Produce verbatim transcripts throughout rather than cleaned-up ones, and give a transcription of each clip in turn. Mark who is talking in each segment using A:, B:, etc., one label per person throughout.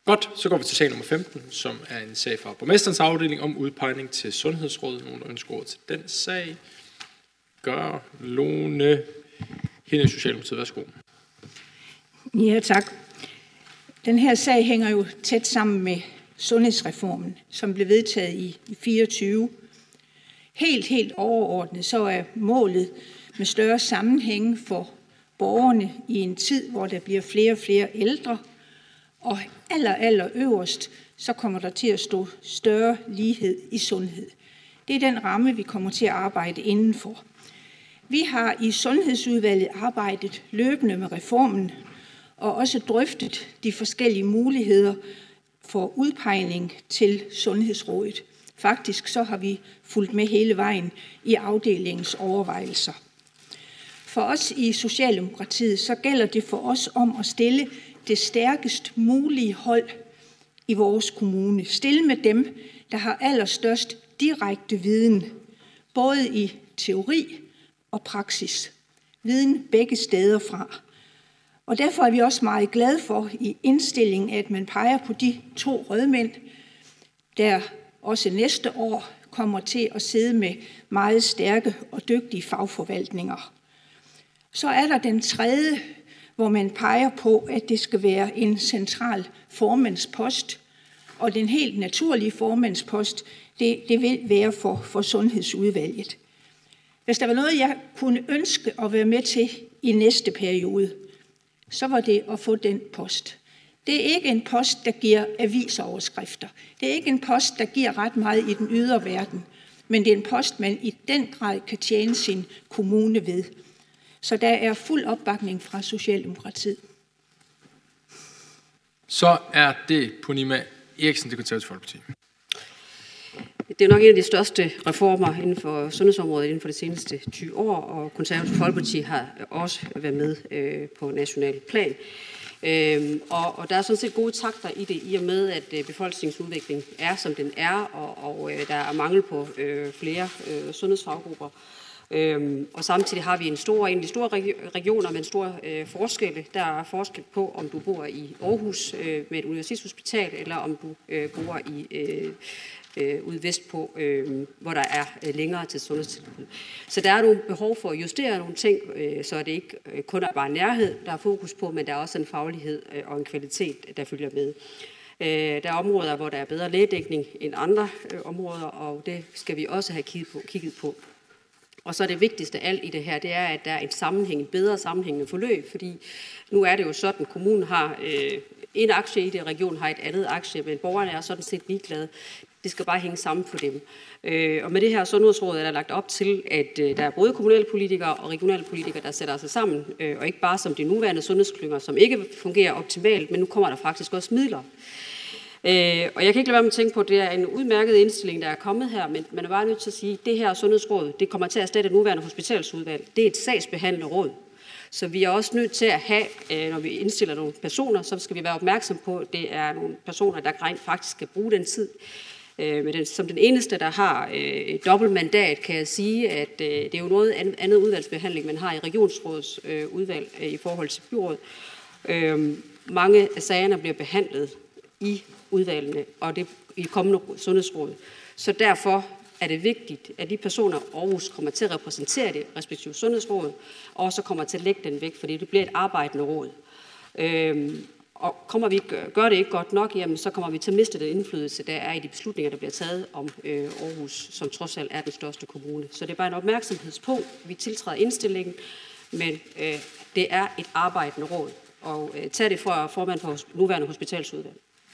A: Godt, så går vi til sag nummer femten, som er en sag fra borgmesterens afdeling om udpegning til Sundhedsrådet. Nogen der ønsker ordet til den sag? Gør Lone Hende, Socialdemokratiet. Værsgo.
B: Ja, tak. Den her sag hænger jo tæt sammen med sundhedsreformen, som blev vedtaget i, i fireogtyve. Helt, helt overordnet, så er målet med større sammenhæng for borgerne i en tid, hvor der bliver flere og flere ældre, og aller, aller øverst, så kommer der til at stå større lighed i sundhed. Det er den ramme, vi kommer til at arbejde indenfor. Vi har i Sundhedsudvalget arbejdet løbende med reformen, og også drøftet de forskellige muligheder for udpegning til Sundhedsrådet. Faktisk så har vi fulgt med hele vejen i afdelingens overvejelser. For os i Socialdemokratiet, så gælder det for os om at stille det stærkest mulige hold i vores kommune. Stille med dem, der har allerstørst direkte viden, både i teori og praksis. Viden begge steder fra. Og derfor er vi også meget glade for i indstillingen, at man peger på de to rødmænd, der også næste år kommer til at sidde med meget stærke og dygtige fagforvaltninger. Så er der den tredje, hvor man peger på, at det skal være en central formandspost, og den helt naturlige formandspost, det, det vil være for, for Sundhedsudvalget. Hvis der var noget, jeg kunne ønske at være med til i næste periode, så var det at få den post. Det er ikke en post, der giver avisoverskrifter. Det er ikke en post, der giver ret meget i den ydre verden, men det er en post, man i den grad kan tjene sin kommune ved. Så der er fuld opbakning fra Socialdemokratiet.
A: Så er det Punima Eriksen, Det Konservative Folkeparti.
C: Det er nok en af de største reformer inden for sundhedsområdet inden for de seneste tyve år, og Konservative Folkeparti har også været med øh, på national plan. Øhm, og, og der er sådan set gode takter i det, i og med, at øh, befolkningsudviklingen er, som den er, og, og øh, der er mangel på øh, flere øh, sundhedsfaggrupper. Øhm, og samtidig har vi en stor, en af de store regioner med en stor øh, forskelle. Der er forskel på, om du bor i Aarhus øh, med et universitetshospital, eller om du øh, bor i øh, øh, ude vestpå, øh, hvor der er øh, længere til sundhedstilbud. Så der er nogle behov for at justere nogle ting, øh, så det ikke øh, kun er bare nærhed, der er fokus på, men der er også en faglighed øh, og en kvalitet, der følger med. Øh, der er områder, hvor der er bedre lægedækning end andre øh, områder, og det skal vi også have kigget på. Kigget på. Og så det vigtigste af alt i det her, det er, at der er en sammenhæng, en bedre sammenhængende forløb, fordi nu er det jo sådan, at kommunen har øh, en aktie i det, regionen har et andet aktie, men borgerne er sådan set ligeglade. Det skal bare hænge sammen på dem. Øh, og med det her sundhedsråd er der lagt op til, at øh, der er både kommunale politikere og regionale politikere, der sætter sig sammen, øh, og ikke bare som de nuværende sundhedsklynger, som ikke fungerer optimalt, men nu kommer der faktisk også midler. Øh, og jeg kan ikke lade være med at tænke på, at det er en udmærket indstilling, der er kommet her, men man er bare nødt til at sige, at det her sundhedsråd, det kommer til at erstatte det nuværende hospitalsudvalg. Det er et sagsbehandlende råd. Så vi er også nødt til at have, øh, når vi indstiller nogle personer, så skal vi være opmærksom på, at det er nogle personer, der rent faktisk skal bruge den tid. Øh, men den, som den eneste, der har øh, et dobbelt mandat, kan jeg sige, at øh, det er jo noget andet udvalgsbehandling, man har i regionsrådets øh, udvalg øh, i forhold til byrådet. Øh, mange af sagerne bliver behandlet i udvalgene, og det i kommende sundhedsråd. Så derfor er det vigtigt, at de personer, Aarhus kommer til at repræsentere det respektive sundhedsråd, og så kommer til at lægge den væk, fordi det bliver et arbejdende råd. Øhm, og kommer vi gør det ikke godt nok, jamen, så kommer vi til at miste den indflydelse, der er i de beslutninger, der bliver taget om øh, Aarhus, som trods alt er den største kommune. Så det er bare en opmærksomhedspunkt. Vi tiltræder indstillingen, men øh, det er et arbejdende råd, og øh, tag det fra formand for nuværende hospitalsudvalg.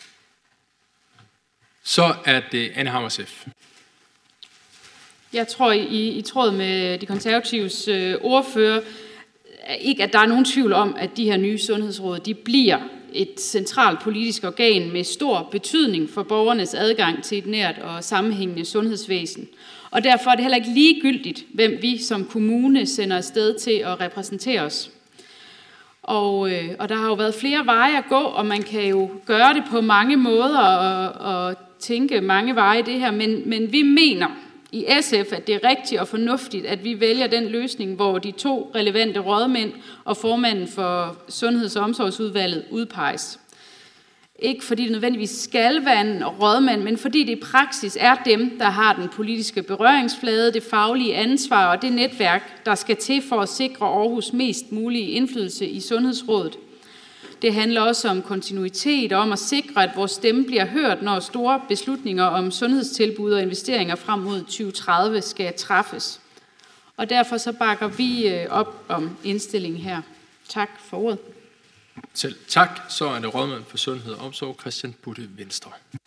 A: Så er det Anne Hammersef.
D: Jeg tror i, i tråd med de konservatives øh, ordfører, ikke at der er nogen tvivl om, at de her nye sundhedsråd, de bliver et centralt politisk organ med stor betydning for borgernes adgang til et nært og sammenhængende sundhedsvæsen. Og derfor er det heller ikke ligegyldigt, hvem vi som kommune sender afsted til at repræsentere os. Og, øh, og der har jo været flere veje at gå, og man kan jo gøre det på mange måder og, og tænke mange veje i det her, men, men vi mener i S F, at det er rigtigt og fornuftigt, at vi vælger den løsning, hvor de to relevante rådmænd og formanden for Sundheds- og Omsorgsudvalget udpeges. Ikke fordi det nødvendigvis skal være en rådmand, men fordi det i praksis er dem, der har den politiske berøringsflade, det faglige ansvar og det netværk, der skal til for at sikre Aarhus mest mulig indflydelse i Sundhedsrådet. Det handler også om kontinuitet og om at sikre, at vores stemme bliver hørt, når store beslutninger om sundhedstilbud og investeringer frem mod tyve tredive skal træffes. Og derfor så bakker vi op om indstillingen her. Tak for ordet.
A: Selv tak. Så er det rådmand for Sundhed og Omsorg, Christian Butte, Venstre.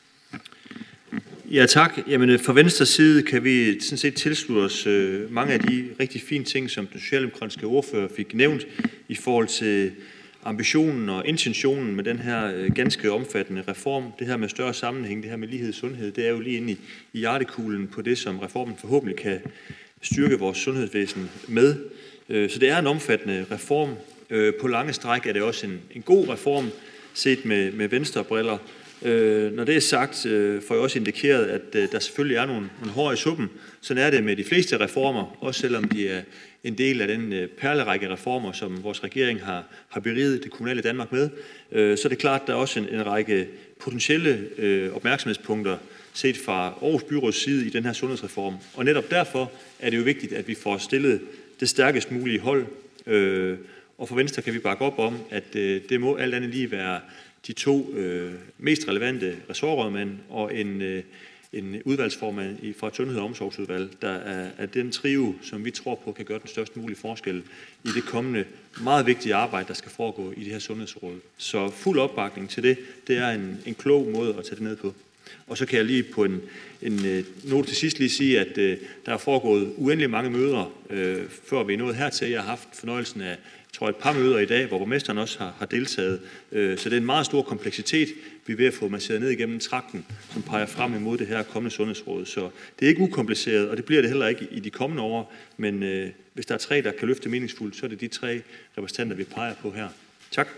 E: Ja, tak. Jamen, fra Venstres side kan vi sådan set tilslutte os øh, mange af de rigtig fine ting, som den socialdemokratiske ordfører fik nævnt i forhold til ambitionen og intentionen med den her øh, ganske omfattende reform. Det her med større sammenhæng, det her med lighed i sundhed, det er jo lige inde i, i hjertekuglen på det, som reformen forhåbentlig kan styrke vores sundhedsvæsen med. Øh, så det er en omfattende reform. Øh, på lange stræk er det også en, en god reform, set med, med venstrebriller. Øh, når det er sagt, øh, får jeg også indikeret, at øh, der selvfølgelig er nogle, nogle hår i suppen. Sådan er det med de fleste reformer, også selvom de er en del af den øh, perlerække reformer, som vores regering har, har beriget det kommunale Danmark med. Øh, så er det klart, at der er også en, en række potentielle øh, opmærksomhedspunkter set fra Aarhus Byråds side i den her sundhedsreform. Og netop derfor er det jo vigtigt, at vi får stillet det stærkest mulige hold. Øh, og for Venstre kan vi bakke op om, at øh, det må alt andet lige være de to øh, mest relevante ressortrådmænd og en, øh, en udvalgsformand fra et sundhed- og omsorgsudvalg, der er, er den trio, som vi tror på kan gøre den størst mulige forskel i det kommende meget vigtige arbejde, der skal foregå i det her sundhedsråd. Så fuld opbakning til det, det er en, en klog måde at tage det ned på. Og så kan jeg lige på en, en note til sidst lige sige, at øh, der er foregået uendelig mange møder, øh, før vi er nået hertil. Jeg har haft fornøjelsen af, jeg tror, et par møder i dag, hvor borgmesteren også har, har deltaget. Øh, så det er en meget stor kompleksitet, vi er ved at få masseret ned igennem trakten, som peger frem imod det her kommende sundhedsråd. Så det er ikke ukompliceret, og det bliver det heller ikke i de kommende år. Men øh, hvis der er tre, der kan løfte meningsfuldt, så er det de tre repræsentanter, vi peger på her. Tak.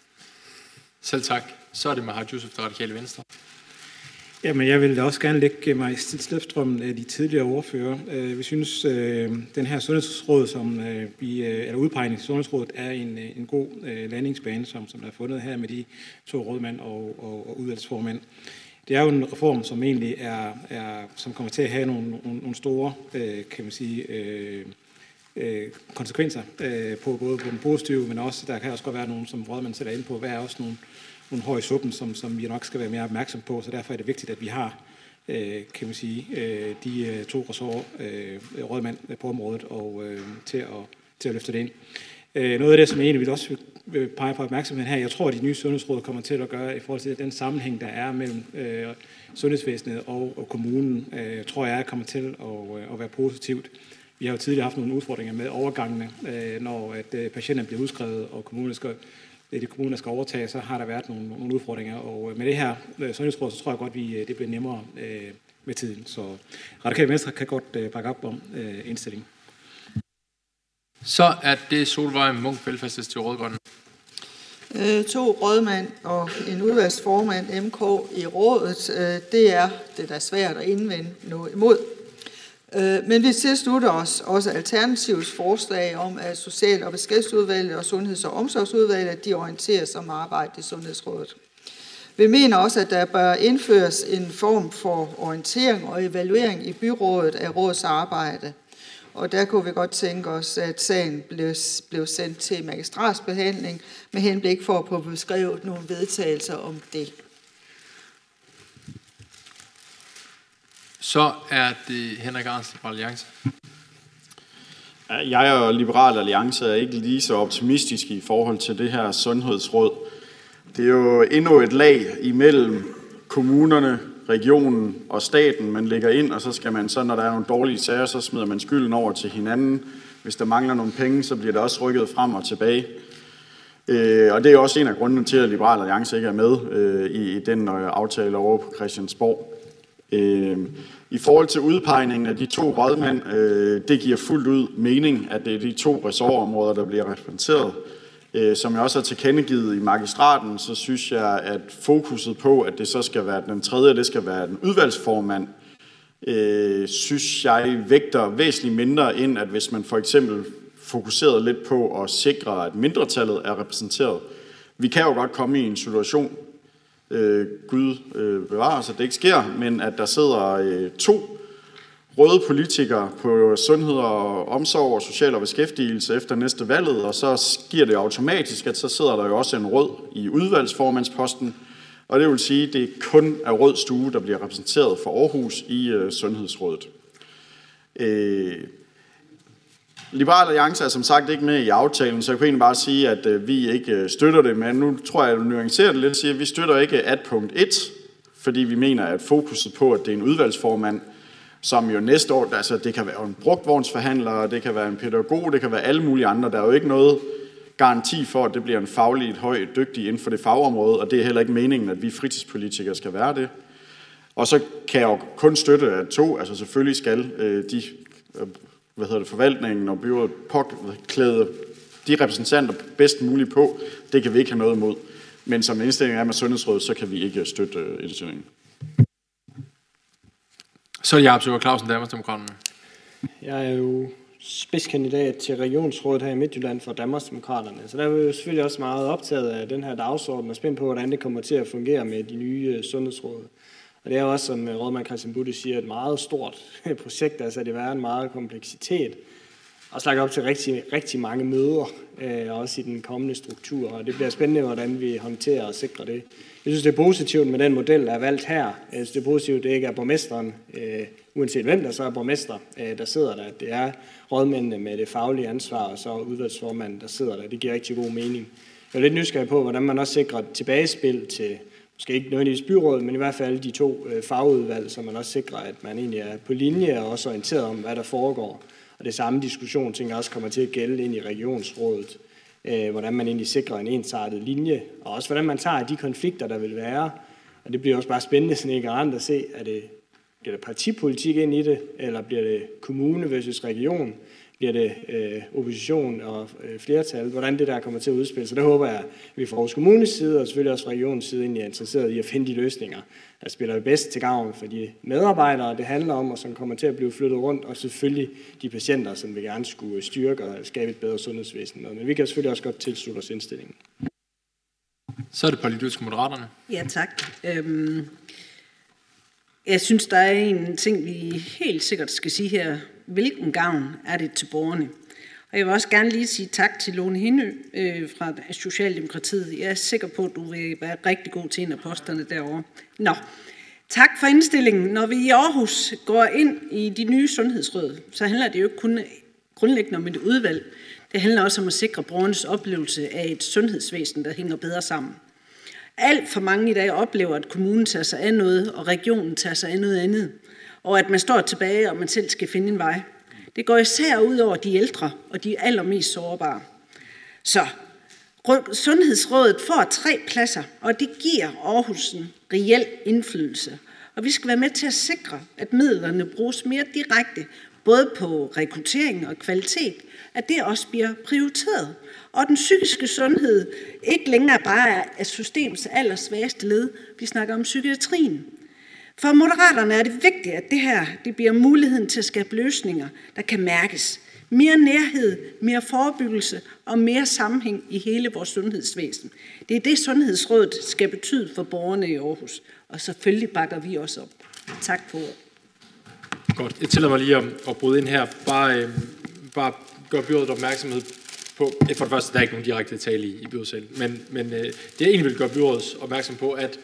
A: Selv tak. Så er det Mahad Yusuf, det Radikale Venstre.
F: Jamen, jeg vil også gerne lægge mig i slipstrømmen af de tidligere ordfører. Vi synes, at den her sundhedsråd, som vi, eller udpegning til sundhedsrådet, er en, en god landingsbane, som, som der er fundet her med de to rådmænd og, og, og udvalgsformænd. Det er jo en reform, som egentlig er, er som kommer til at have nogle, nogle, nogle store, kan man sige, konsekvenser på både på den positive, men også, der kan også godt være nogle, som rådmænd sætter ind på, hvad er også nogle nogle hår i suppen, som, som vi nok skal være mere opmærksom på, så derfor er det vigtigt, at vi har, øh, kan man sige, øh, de øh, to ressort øh, rådmænd på området og øh, til, at, til at løfte det ind. Øh, noget af det, som jeg egentlig vil også vil pege på opmærksomheden her, jeg tror, at de nye sundhedsråd kommer til at gøre i forhold til den sammenhæng, der er mellem øh, sundhedsvæsenet og, og kommunen, øh, tror jeg, kommer til at, øh, at være positivt. Vi har jo tidligere haft nogle udfordringer med overgangene, øh, når at, øh, patienterne bliver udskrevet, og kommunen skal det de kommuner skal overtage, så har der været nogle, nogle udfordringer. Og med det her sundhedsråd, så tror jeg godt, at det bliver nemmere øh, med tiden. Så Radikale Venstre kan godt øh, bakke op om øh, indstillingen.
A: Så er det Solvej Munk, velfærdslæs til Rødgrønne.
G: Øh, to rådmænd og en udvalgsformand, M K, i rådet, øh, det er det, der er svært at indvende noget imod. Men vi tilslutter os også Alternativets forslag om, at Social- og Beskæftigelsesudvalget og Sundheds- og Omsorgsudvalget, de orienteres om arbejde i Sundhedsrådet. Vi mener også, at der bør indføres en form for orientering og evaluering i byrådet af rådets arbejde. Og der kunne vi godt tænke os, at sagen blev, blev sendt til magistratsbehandling med henblik for at få beskrevet nogle vedtagelser om det.
A: Så er det Henrik Arnsen fra Alliance.
H: Jeg og Liberal Alliance er ikke lige så optimistiske i forhold til det her sundhedsråd. Det er jo endnu et lag imellem kommunerne, regionen og staten, man lægger ind, og så skal man så, når der er nogle dårlige sager, så smider man skylden over til hinanden. Hvis der mangler nogle penge, så bliver det også rykket frem og tilbage. Og det er også en af grundene til, at Liberal Alliance ikke er med i den aftale over på Christiansborg. I forhold til udpegningen af de to rådmænd, det giver fuldt ud mening, at det er de to ressortområder, der bliver repræsenteret. Som jeg også har tilkendegivet i magistraten, så synes jeg, at fokuset på, at det så skal være den tredje, det skal være den udvalgsformand, synes jeg vægter væsentligt mindre ind, at hvis man for eksempel fokuserede lidt på at sikre, at mindretallet er repræsenteret. Vi kan jo godt komme i en situation, øh, Gud øh, bevarer os, at det ikke sker, men at der sidder øh, to røde politikere på sundhed og omsorg og social og beskæftigelse efter næste valget, og så giver det automatisk, at så sidder der jo også en rød i udvalgsformandsposten, og det vil sige, at det kun er rød stue, der bliver repræsenteret for Aarhus i øh, Sundhedsrådet. Øh, Liberal Alliance er som sagt ikke med i aftalen, så jeg kan egentlig bare sige, at øh, vi ikke øh, støtter det, men nu tror jeg, at jeg nuancerer det lidt og siger, at vi støtter ikke at punkt et, fordi vi mener, at fokuset på, at det er en udvalgsformand, som jo næste år, altså det kan være en brugtvognsforhandler, det kan være en pædagog, det kan være alle mulige andre. Der er jo ikke noget garanti for, at det bliver en fagligt høj dygtig inden for det fagområde, og det er heller ikke meningen, at vi fritidspolitikere skal være det. Og så kan jeg jo kun støtte at to, altså selvfølgelig skal øh, de, øh, hvad hedder det, forvaltningen og byrådet påklæde de repræsentanter bedst muligt på. Det kan vi ikke have noget imod. Men som indstilling er med Sundhedsrådet, så kan vi ikke støtte øh, indstillingen.
A: Så er det Jakob Sølgaard Clausen, Danmarksdemokraterne.
I: Jeg er jo spidskandidat til regionsrådet her i Midtjylland for Danmarksdemokraterne. Så der er vi jo selvfølgelig også meget optaget af den her dagsorden og spændt på, hvordan det kommer til at fungere med de nye sundhedsråd. Og det er jo også, som rådmand Christian Budde siger, et meget stort projekt, der er sat i verden, meget kompleksitet. Og lagt op til rigtig, rigtig mange møder, øh, også i den kommende struktur. Og det bliver spændende, hvordan vi håndterer og sikrer det. Jeg synes, det er positivt med den model, der er valgt her. Jeg synes, det er positivt, at det ikke er borgmesteren, øh, uanset hvem der så er borgmester, øh, der sidder der. Det er rådmændene med det faglige ansvar, og så udvalgsformanden, der sidder der. Det giver rigtig god mening. Jeg er lidt nysgerrig på, hvordan man også sikrer et tilbagespil til, måske ikke nødvendigvis byrådet, men i hvert fald de to øh, fagudvalg, så man også sikrer, at man egentlig er på linje og også orienteret om, hvad der foregår. Og det samme diskussion, tænker jeg også kommer til at gælde ind i regionsrådet. Øh, hvordan man egentlig sikrer en ensartet linje, og også hvordan man tager de konflikter, der vil være. Og det bliver også bare spændende sådan ikke andet at se, er det, bliver der partipolitik ind i det, eller bliver det kommune versus region, bliver det øh, opposition og øh, flertal, hvordan det der kommer til at udspille. Så der håber jeg, at vi fra Aarhus Kommunes side, og selvfølgelig også fra regionens side, egentlig er interesseret i at finde de løsninger, der spiller bedst til gavn for de medarbejdere, det handler om, og som kommer til at blive flyttet rundt, og selvfølgelig de patienter, som vi gerne skulle styrke og skabe et bedre sundhedsvæsen. Men vi kan selvfølgelig også godt tilslutte os indstillingen.
A: Så er det politisk Moderaterne.
J: Ja, tak. Øhm, jeg synes, der er en ting, vi helt sikkert skal sige her. Hvilken gavn er det til borgerne? Og jeg vil også gerne lige sige tak til Lone Hindø øh, fra Socialdemokratiet. Jeg er sikker på, at du vil være rigtig god til en af posterne derovre. Nå, tak for indstillingen. Når vi i Aarhus går ind i de nye sundhedsråd, så handler det jo ikke kun grundlæggende om et udvalg. Det handler også om at sikre borgernes oplevelse af et sundhedsvæsen, der hænger bedre sammen. Alt for mange i dag oplever, at kommunen tager sig af noget, og regionen tager sig af noget andet. Og at man står tilbage, og man selv skal finde en vej. Det går især ud over de ældre og de allermest sårbare. Så Sundhedsrådet får tre pladser, og det giver Aarhus en reel indflydelse. Og vi skal være med til at sikre, at midlerne bruges mere direkte, både på rekruttering og kvalitet, at det også bliver prioriteret. Og den psykiske sundhed ikke længere bare er systemets allersvageste led. Vi snakker om psykiatrien. For Moderaterne er det vigtigt, at det her det bliver muligheden til at skabe løsninger, der kan mærkes. Mere nærhed, mere forebyggelse og mere sammenhæng i hele vores sundhedsvæsen. Det er det, Sundhedsrådet skal betyde for borgerne i Aarhus. Og selvfølgelig bakker vi også op. Tak for ordet.
A: Godt. Jeg tillader mig lige at, at bryde ind her. Bare, øh, bare gør byrådet opmærksomhed på, for det første, der er ikke nogen direkte tale i, i byrådsalen, men, men øh, det jeg egentlig vil gøre byrådet opmærksom på, at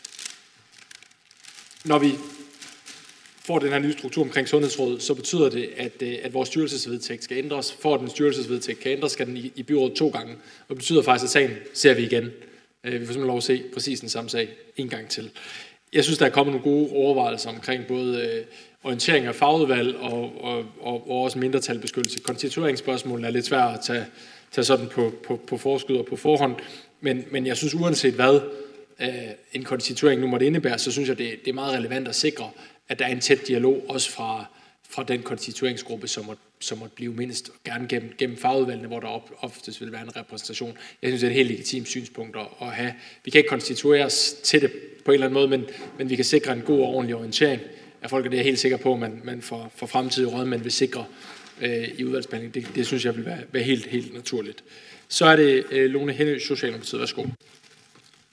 A: når vi får den her nye struktur omkring Sundhedsrådet, så betyder det, at, at vores styrelsesvedtægt skal ændres. For at den styrelsesvedtægt kan ændres, skal den i, i byrådet to gange. Og det betyder faktisk, at sagen ser vi igen. Vi får simpelthen lov at se præcis den samme sag en gang til. Jeg synes, der er kommet nogle gode overvejelser omkring både orientering af fagudvalg og, og, og, og også mindretalbeskyttelse. Konstitueringsspørgsmålene er lidt svært at tage, tage sådan på, på, på forskud og på forhånd. Men, men jeg synes, uanset hvad en konstituering nu måtte indebære, så synes jeg, det, det er meget relevant at sikre, at der er en tæt dialog, også fra, fra den konstitueringsgruppe, som måtte, som måtte blive mindst, gerne gennem, gennem fagudvalgene, hvor der op, oftest vil være en repræsentation. Jeg synes, det er et helt legitimt synspunkt at, at have. Vi kan ikke konstituere os til det på en eller anden måde, men, men vi kan sikre en god og ordentlig orientering af folk, og det er jeg helt sikker på, at man, man for, for fremtidige rådmænd vil sikre øh, i udvalgsbehandling. Det, det synes jeg vil være, være helt, helt naturligt. Så er det øh, Lone Hindø, Socialdemokratiet. Værsgo.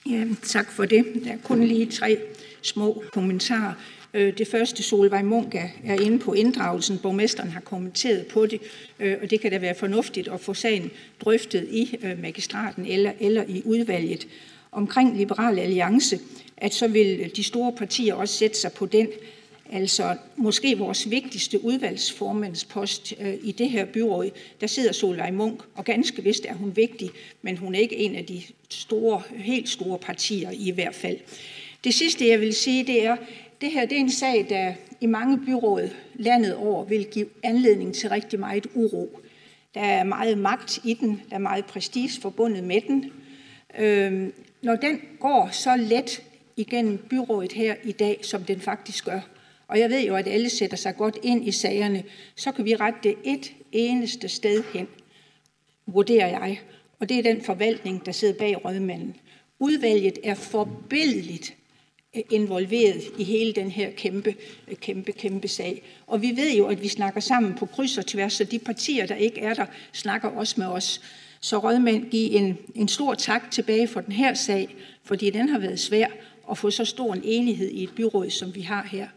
B: Ja, tak for det. Der er kun lige tre små kommentarer. Det første, Solvej Munk er inde på inddragelsen. Borgmesteren har kommenteret på det, og det kan da være fornuftigt at få sagen drøftet i magistraten eller, eller i udvalget. Omkring Liberal Alliance, at så vil de store partier også sætte sig på den. Altså måske vores vigtigste udvalgsformandspost øh, i det her byråd, der sidder Solvej Munk, og ganske vist er hun vigtig, men hun er ikke en af de store, helt store partier i hvert fald. Det sidste, jeg vil sige, det er, det her det er en sag, der i mange byråd landet over vil give anledning til rigtig meget uro. Der er meget magt i den, der er meget prestige forbundet med den. Øh, når den går så let igennem byrådet her i dag, som den faktisk gør, og jeg ved jo, at alle sætter sig godt ind i sagerne, så kan vi rette det et eneste sted hen, vurderer jeg, og det er den forvaltning, der sidder bag rådmanden. Udvalget er forbilledligt involveret i hele den her kæmpe, kæmpe, kæmpe sag. Og vi ved jo, at vi snakker sammen på kryds og tværs, så de partier, der ikke er der, snakker også med os. Så rådmand, giv en, en stor tak tilbage for den her sag, fordi den har været svær at få så stor en enighed i et byråd, som vi har her.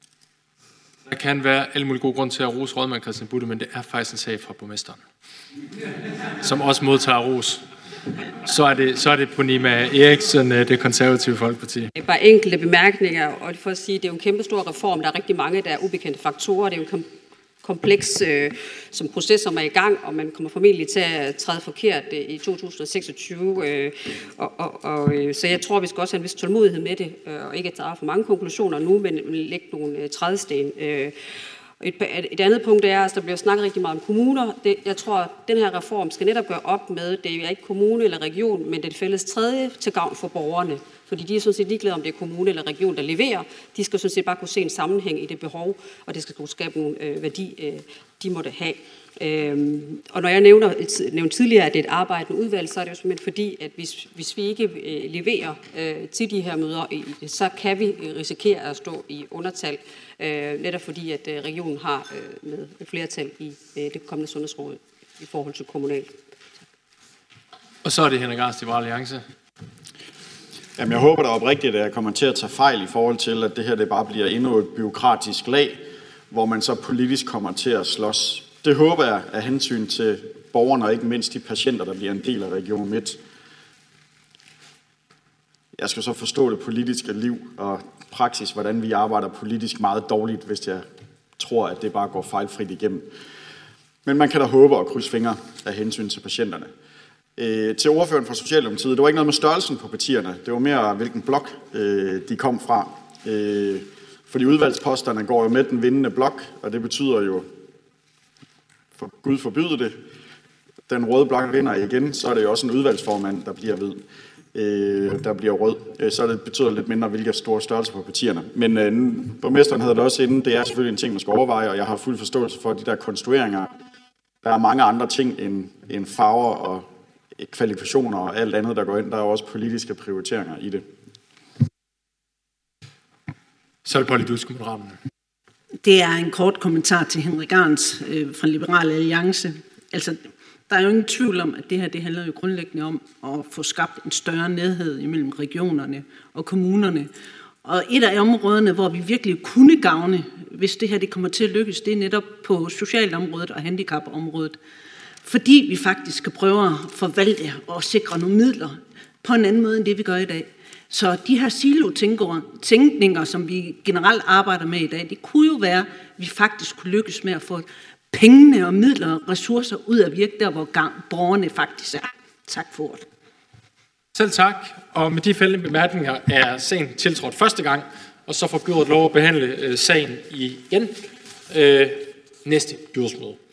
A: Der kan være alle mulige gode grunde til at rose rådmand Christian Butte, men det er faktisk en sag fra borgmesteren, som også modtager ros. Så er det, så er det Ponima Eriksen, Det Konservative Folkeparti.
C: Bare enkelte bemærkninger, og for at sige, det er jo en kæmpe stor reform. Der er rigtig mange, der er ubekendte faktorer. Det er jo en kompleks øh, som proces, som er i gang, og man kommer formentlig til at træde forkert øh, i to tusind og seksogtyve. Øh, og, og, og, øh, så jeg tror, vi skal også have en vis tålmodighed med det, øh, og ikke at drage for mange konklusioner nu, men lægge nogle øh, trædesten. Øh, Et, et andet punkt er, at der bliver snakket rigtig meget om kommuner. Det, jeg tror, at den her reform skal netop gøre op med, det er ikke kommune eller region, men det fælles tredje til gavn for borgerne. Fordi de er sådan set ligeglade, om det er kommune eller region, der leverer. De skal sådan set bare kunne se en sammenhæng i det behov, og det skal kunne skabe nogle øh, værdi, øh, de måtte have. Øhm, og når jeg nævner, nævnte tidligere, at det er et arbejdende udvalg, så er det jo simpelthen fordi, at hvis, hvis vi ikke øh, leverer øh, til de her møder, så kan vi risikere at stå i undertal, øh, netop fordi, at øh, regionen har øh, med flertal i øh, det kommende sundhedsråd i forhold til kommunalt.
A: Og så er det Henrik Arnst, Liberal Alliance.
H: Jamen, jeg håber da oprigtigt, at jeg kommer til at tage fejl i forhold til, at det her det bare bliver endnu et bureaukratisk lag, hvor man så politisk kommer til at slås. Det håber jeg af hensyn til borgerne, og ikke mindst de patienter, der bliver en del af Region Midt. Jeg skal så forstå det politiske liv og praksis, hvordan vi arbejder politisk meget dårligt, hvis jeg tror, at det bare går fejlfrit igennem. Men man kan da håbe og krydse fingre af hensyn til patienterne. Øh, til ordføreren fra Socialdemokratiet, det var ikke noget med størrelsen på partierne, det var mere, hvilken blok øh, de kom fra. Øh, fordi udvalgsposterne går jo med den vindende blok, og det betyder jo, for Gud forbyde det, den røde blok vinder igen, så er det jo også en udvalgsformand, der bliver hvid, øh, der bliver rød. Øh, så det betyder lidt mindre, hvilke store størrelser på partierne. Men øh, borgmesteren havde det også inden, det er selvfølgelig en ting, man skal overveje, og jeg har fuld forståelse for de der konstrueringer. Der er mange andre ting end, end farver og kvalifikationer og alt andet, der går ind. Der er også politiske prioriteringer i det.
A: Så er det Polly Dusk, Moderaterne.
J: Det er en kort kommentar til Henrik Arnst øh, fra Liberal Alliance. Altså, der er jo ingen tvivl om, at det her det handler jo grundlæggende om at få skabt en større nærhed imellem regionerne og kommunerne. Og et af områderne, hvor vi virkelig kunne gavne, hvis det her det kommer til at lykkes, det er netop på socialområdet og handicapområdet. Fordi vi faktisk skal prøve at forvalte og sikre nogle midler på en anden måde, end det vi gør i dag. Så de her silo-tænkninger, som vi generelt arbejder med i dag, det kunne jo være, at vi faktisk kunne lykkes med at få pengene og midler og ressourcer ud af virke, der hvor gang borgerne faktisk er. Tak for ordet.
A: Selv tak. Og med de fældende bemærkninger er sagen tiltrådt første gang, og så får byrådet lov at behandle øh, sagen igen øh, næste byrådsmøde.